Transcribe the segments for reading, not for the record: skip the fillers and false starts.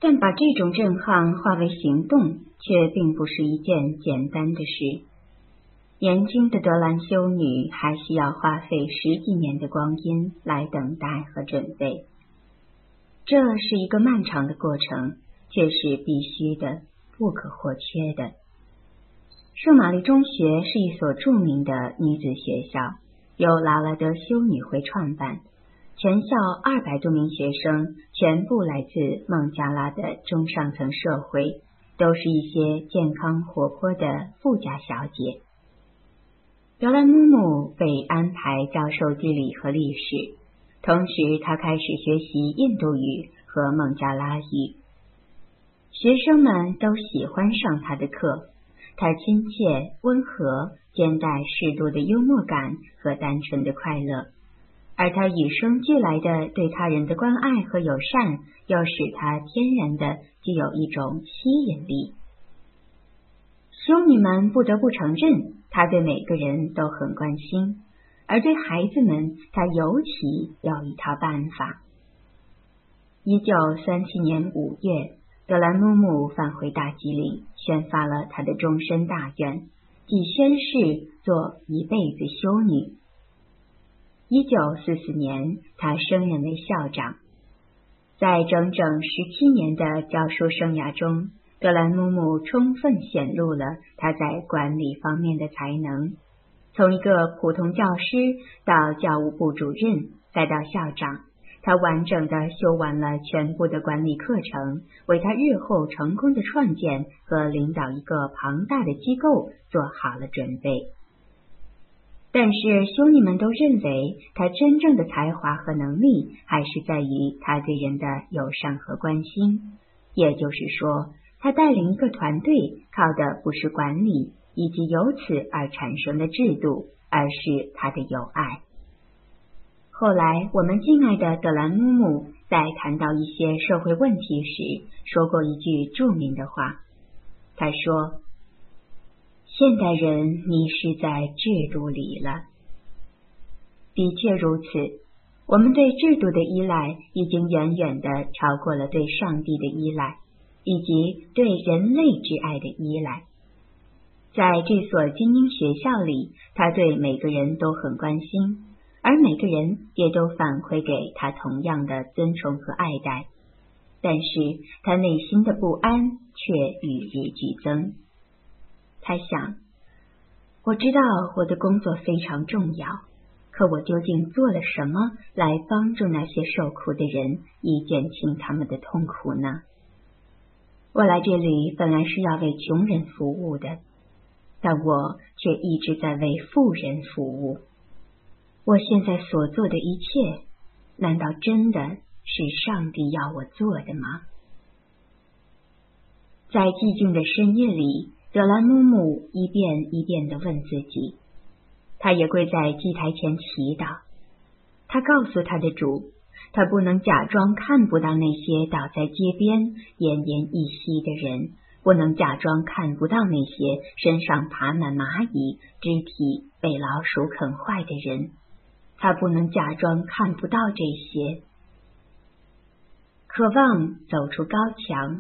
但把这种震撼化为行动，却并不是一件简单的事。年轻的德兰修女还需要花费10几年的光阴来等待和准备。这是一个漫长的过程，却是必须的，不可或缺的。圣玛丽中学是一所著名的女子学校，由劳拉德修女会创办，全校200多名学生全部来自孟加拉的中上层社会，都是一些健康活泼的富家小姐。德兰姆姆被安排教授地理和历史，同时他开始学习印度语和孟加拉语。学生们都喜欢上他的课，他亲切、温和，兼带适度的幽默感和单纯的快乐，而他与生俱来的对他人的关爱和友善，又使他天然的具有一种吸引力。修女们不得不承认，他对每个人都很关心，而对孩子们，他尤其有一套办法。1937年5月，德兰姆姆返回大吉岭，宣发了他的终身大愿，即宣誓做一辈子修女。1944年，他升任为校长。在整整17年的教书生涯中，德兰姆姆充分显露了他在管理方面的才能。从一个普通教师到教务部主任，再到校长，他完整的修完了全部的管理课程，为他日后成功的创建和领导一个庞大的机构做好了准备。但是修女们都认为，他真正的才华和能力还是在于他对人的友善和关心。也就是说，他带领一个团队靠的不是管理以及由此而产生的制度，而是他的友爱。后来我们敬爱的德兰姆姆在谈到一些社会问题时，说过一句著名的话。他说，现代人迷失在制度里了。的确如此，我们对制度的依赖已经远远地超过了对上帝的依赖，以及对人类之爱的依赖。在这所精英学校里，他对每个人都很关心，而每个人也都反馈给他同样的尊崇和爱戴。但是他内心的不安却与日俱增。他想，我知道我的工作非常重要，可我究竟做了什么来帮助那些受苦的人，以减轻他们的痛苦呢？我来这里本来是要为穷人服务的，但我却一直在为富人服务。我现在所做的一切，难道真的是上帝要我做的吗？在寂静的深夜里，德兰姆姆一遍一遍地问自己。他也跪在祭台前祈祷。他告诉他的主，他不能假装看不到那些倒在街边奄奄一息的人，不能假装看不到那些身上爬满蚂蚁、肢体被老鼠啃坏的人。他不能假装看不到这些。渴望走出高墙。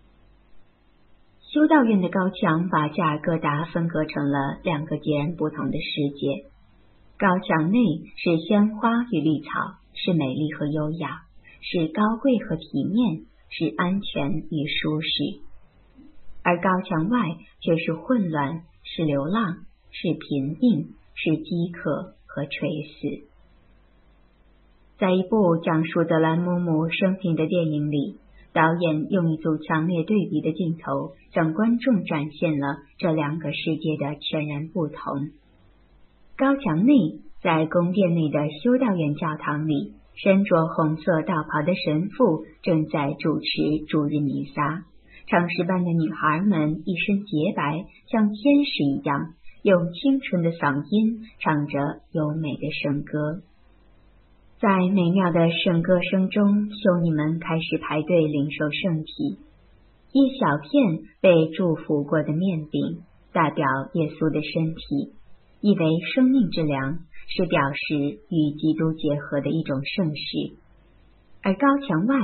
修道院的高墙把加尔各答分割成了2个截然不同的世界。高墙内是鲜花与绿草，是美丽和优雅，是高贵和体面，是安全与舒适。而高墙外却是混乱，是流浪，是贫病，是饥渴和垂死。在一部讲述德兰姆姆生平的电影里，导演用一组强烈对比的镜头，向观众展现了这2个世界的全然不同。高墙内，在宫殿内的修道院教堂里，身着红色道袍的神父正在主持主日弥撒，唱诗班的女孩们一身洁白，像天使一样，用清纯的嗓音唱着优美的圣歌。在美妙的圣歌声中，修女们开始排队领受圣体。一小片被祝福过的面饼，代表耶稣的身体，意为生命之粮，是表示与基督结合的一种圣事。而高墙外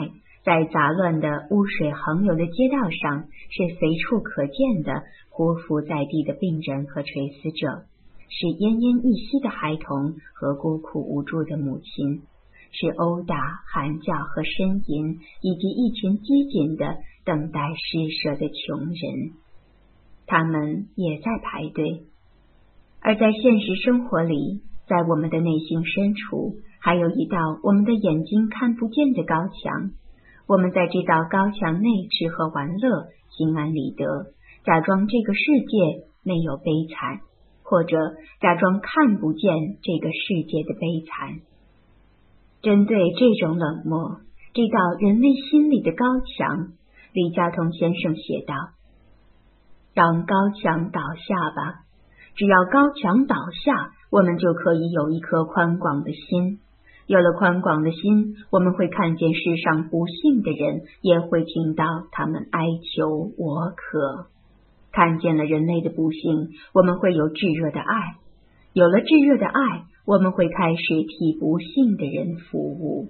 在杂乱的污水横流的街道上，是随处可见的匍匐在地的病人和垂死者，是奄奄一息的孩童和孤苦无助的母亲，是殴打、喊叫和呻吟，以及一群机警的等待施舍的穷人。他们也在排队。而在现实生活里，在我们的内心深处，还有一道我们的眼睛看不见的高墙。我们在这道高墙内吃喝玩乐，心安理得，假装这个世界没有悲惨，或者假装看不见这个世界的悲惨。针对这种冷漠，这道人类心里的高墙，李嘉彤先生写道：让高墙倒下吧，只要高墙倒下，我们就可以有一颗宽广的心。有了宽广的心，我们会看见世上不幸的人，也会听到他们哀求我渴。看见了人类的不幸，我们会有炙热的爱。有了炙热的爱，我们会开始替不幸的人服务。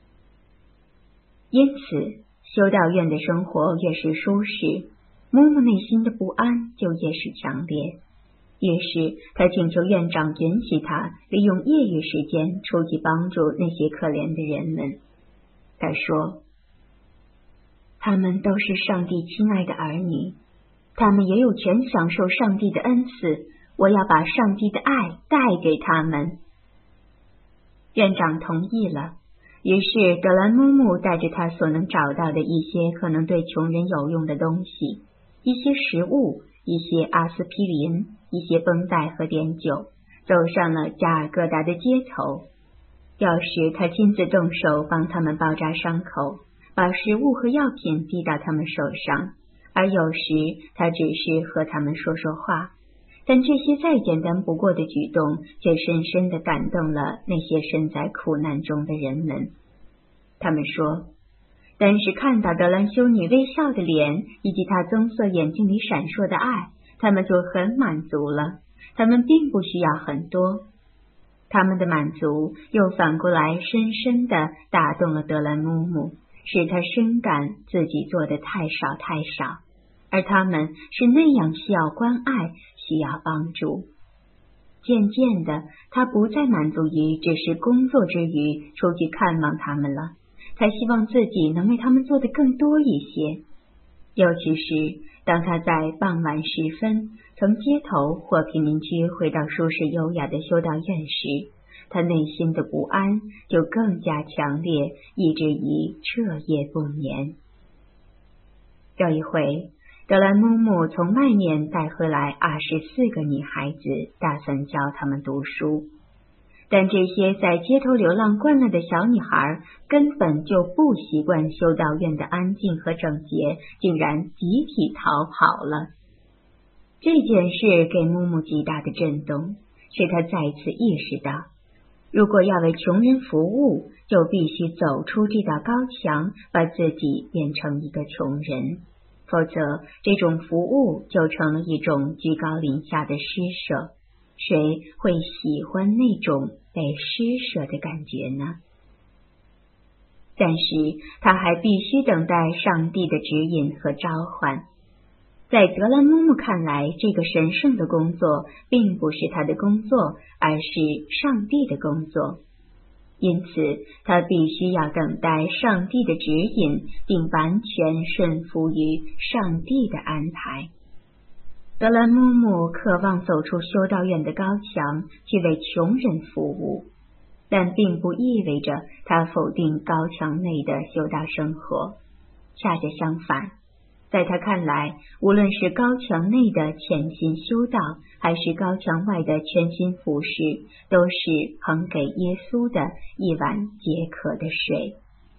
因此，修道院的生活越是舒适，木木内心的不安就越是强烈。于是他请求院长允许他利用业余时间出去帮助那些可怜的人们。他说，他们都是上帝亲爱的儿女，他们也有权享受上帝的恩赐，我要把上帝的爱带给他们。院长同意了，于是德兰木木带着他所能找到的一些可能对穷人有用的东西，一些食物，一些阿司匹林，一些绷带和碘酒，走上了加尔各答的街头。有时他亲自动手帮他们包扎伤口，把食物和药品递到他们手上，而有时他只是和他们说说话。但这些再简单不过的举动，却深深地感动了那些身在苦难中的人们。他们说，但是看到德兰修女微笑的脸，以及她棕色眼睛里闪烁的爱，他们就很满足了。他们并不需要很多。他们的满足又反过来深深地打动了德兰木木，使他深感自己做的太少太少，而他们是那样需要关爱，需要帮助。渐渐的，他不再满足于只是工作之余出去看望他们了，他希望自己能为他们做得更多一些。尤其是当他在傍晚时分从街头或贫民区回到舒适优雅的修道院时，他内心的不安就更加强烈，以至于彻夜不眠。有一回，德兰木木从外面带回来24个女孩子，打算教她们读书。但这些在街头流浪惯了的小女孩根本就不习惯修道院的安静和整洁，竟然集体逃跑了。这件事给木木极大的震动，使他再次意识到，如果要为穷人服务，就必须走出这道高墙，把自己变成一个穷人，否则这种服务就成了一种居高临下的施舍。谁会喜欢那种被施舍的感觉呢？但是他还必须等待上帝的指引和召唤。在德兰木木看来，这个神圣的工作并不是他的工作，而是上帝的工作。因此他必须要等待上帝的指引，并完全顺服于上帝的安排。德兰木木渴望走出修道院的高墙，去为穷人服务，但并不意味着他否定高墙内的修道生活。恰恰相反，在他看来，无论是高墙内的潜心修道，还是高墙外的全心服侍，都是捧给耶稣的一碗解渴的水。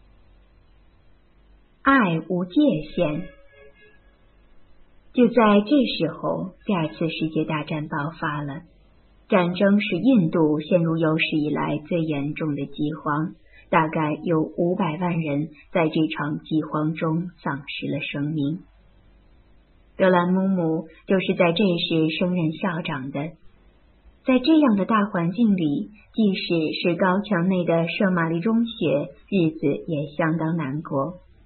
爱无界限。就在这时候，第二次世界大战爆发了。战争使印度陷入有史以来最严重的饥荒，大概有500万人在这场饥荒中丧失了生命。德兰木木就是在这时升任校长的。在这样的大环境里，即使是高墙内的圣玛丽中学，日子也相当难过。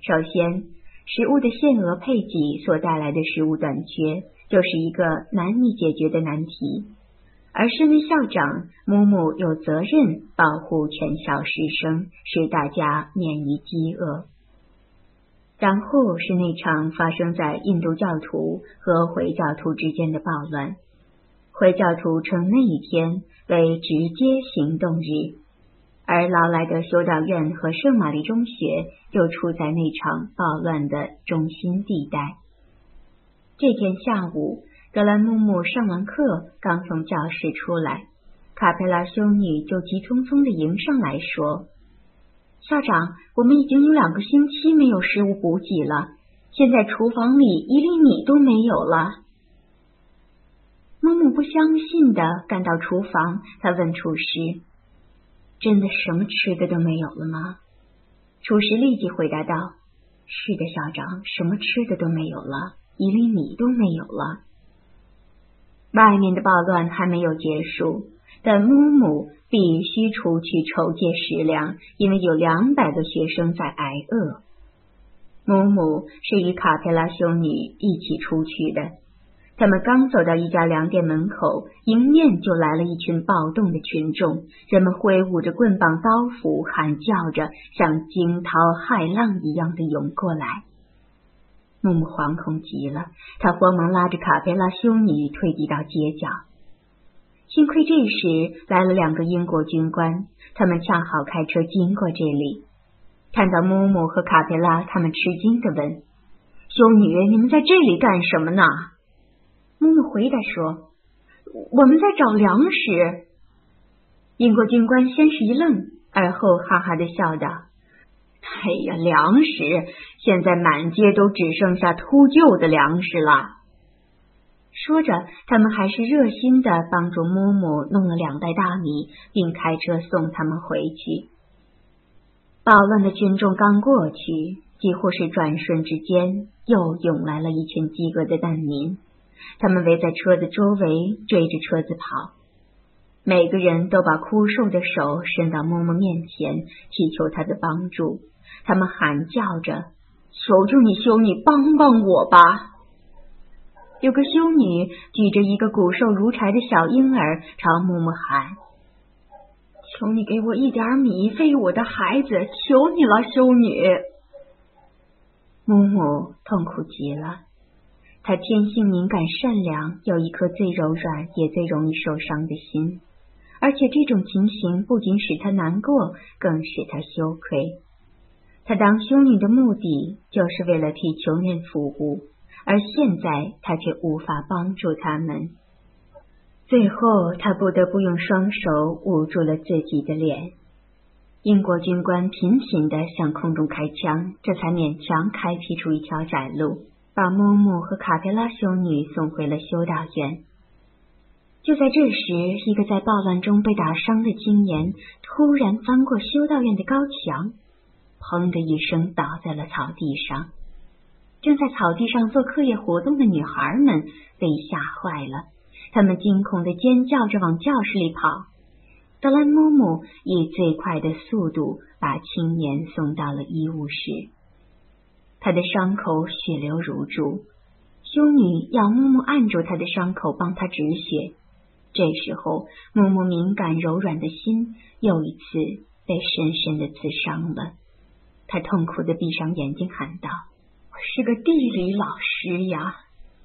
首先，食物的限额配给所带来的食物短缺，就是一个难以解决的难题。而身为校长，木木有责任保护全校师生，使大家免于饥饿。然后是那场发生在印度教徒和回教徒之间的暴乱。回教徒称那一天为直接行动日，而劳莱德修道院和圣玛丽中学就处在那场暴乱的中心地带。这天下午，格兰木木上完课，刚从教室出来，卡佩拉修女就急匆匆地迎上来说：“校长，我们已经有2个星期没有食物补给了，现在厨房里1粒米都没有了。”木木不相信地赶到厨房，他问厨师：“真的什么吃的都没有了吗？”厨师立即回答道：“是的，校长，什么吃的都没有了，1粒米都没有了。”外面的暴乱还没有结束，但木木必须出去筹借食粮，因为有200个学生在挨饿。木木是与卡佩拉修女一起出去的。他们刚走到一家粮店门口，迎面就来了一群暴动的群众，人们挥舞着棍棒刀斧，喊叫着，像惊涛骇浪一样的涌过来。木木惶恐极了，他慌忙拉着卡佩拉修女退避到街角。幸亏这时来了2个英国军官，他们恰好开车经过这里。看到木木和卡佩拉，他们吃惊地问：“修女，你们在这里干什么呢？”木木回答说：“我们在找粮食。”英国军官先是一愣，而后哈哈地笑道：“哎呀，粮食！现在满街都只剩下秃鹫的粮食了。”说着，他们还是热心地帮助木木弄了2袋大米，并开车送他们回去。暴乱的群众刚过去，几乎是转瞬之间，又涌来了一群饥饿的难民。他们围在车子周围，追着车子跑。每个人都把枯瘦的手伸到木木面前，祈求他的帮助。他们喊叫着：“求求你，修女，帮帮我吧！”有个修女举着一个骨瘦如柴的小婴儿，朝木木喊：“求你给我1点米，喂我的孩子，求你了，修女！”木木痛苦极了。他天性敏感善良，有一颗最柔软也最容易受伤的心，而且这种情形不仅使他难过，更使他羞愧。他当修女的目的就是为了替穷人服务，而现在他却无法帮助他们。最后他不得不用双手捂住了自己的脸。英国军官频频地向空中开枪，这才勉强开辟出一条窄路，把木木和卡佩拉修女送回了修道院。就在这时，一个在暴乱中被打伤的青年突然翻过修道院的高墙，砰的一声倒在了草地上。正在草地上做课业活动的女孩们被吓坏了，她们惊恐地尖叫着往教室里跑。德兰木木以最快的速度把青年送到了医务室。他的伤口血流如注，修女要木木按住他的伤口，帮他止血。这时候，木木敏感柔软的心又一次被深深地刺伤了。他痛苦地闭上眼睛喊道：“我是个地理老师呀！”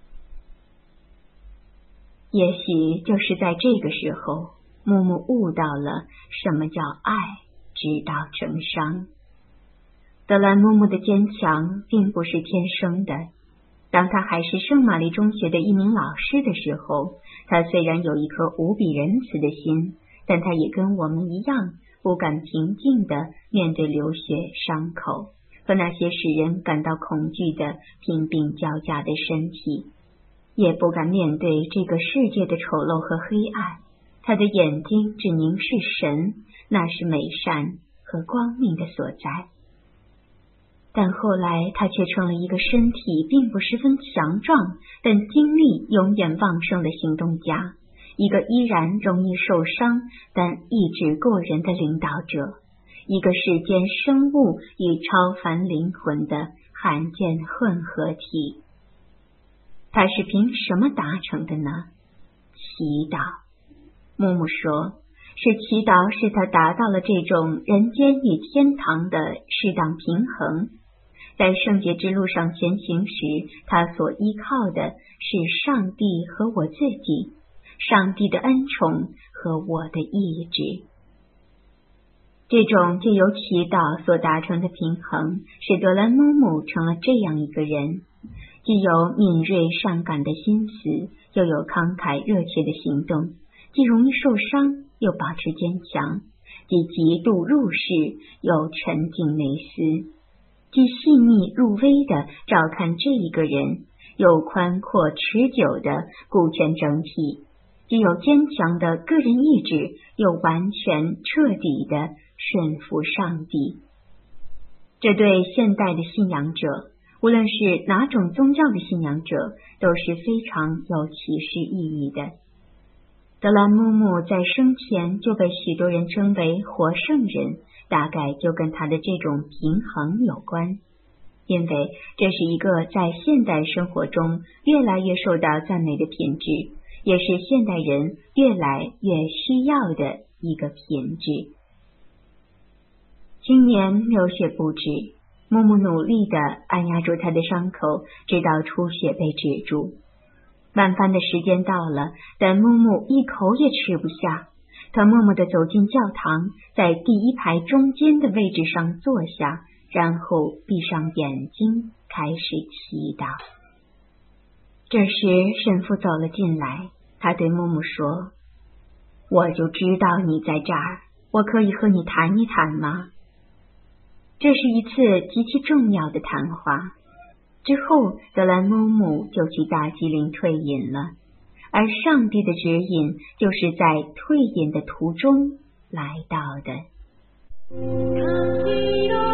也许就是在这个时候，木木悟到了什么叫爱，直到成伤。德兰木木的坚强并不是天生的。当他还是圣玛丽中学的一名老师的时候，他虽然有一颗无比仁慈的心，但他也跟我们一样，不敢平静地面对流血、伤口和那些使人感到恐惧的贫病交加的身体，也不敢面对这个世界的丑陋和黑暗。他的眼睛只凝视神，那是美善和光明的所在。但后来他却成了一个身体并不十分强壮，但精力永远旺盛的行动家，一个依然容易受伤但意志过人的领导者， 一个世间生物与超凡灵魂的罕见混合体。它是凭什么达成的呢？祈祷。木木说，是祈祷使他达到了这种人间与天堂的适当平衡。在圣洁之路上前行时，他所依靠的是上帝和我自己，上帝的恩宠和我的意志。这种借由祈祷所达成的平衡，使德兰木木成了这样一个人，既有敏锐善感的心思，又有慷慨热切的行动，既容易受伤，又保持坚强，既极度入世，又沉静内思，既细腻入微地照看这一个人，又宽阔持久地顾全整体，既有坚强的个人意志，又完全彻底地顺服上帝。这对现代的信仰者，无论是哪种宗教的信仰者，都是非常有启示意义的。德兰木木在生前就被许多人称为活圣人，大概就跟他的这种平衡有关，因为这是一个在现代生活中越来越受到赞美的品质，也是现代人越来越需要的一个品质。今年流血不止，木木努力地按压住他的伤口，直到出血被止住。晚饭的时间到了，但木木一口也吃不下。他默默地走进教堂，在第一排中间的位置上坐下，然后闭上眼睛，开始祈祷。这时神父走了进来，他对木木说：“我就知道你在这儿，我可以和你谈一谈吗？”这是一次极其重要的谈话。之后，德兰木木就去大吉林退隐了，而上帝的指引就是在退隐的途中来到的。